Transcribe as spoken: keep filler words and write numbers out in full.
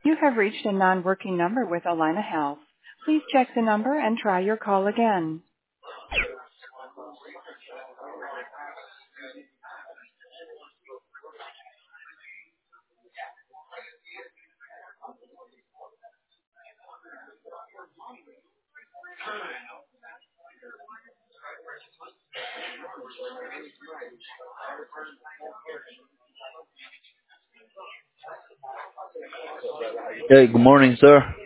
You have reached a non-working number with Alina Health. Please check the number and try your call again. Hey, good morning, sir.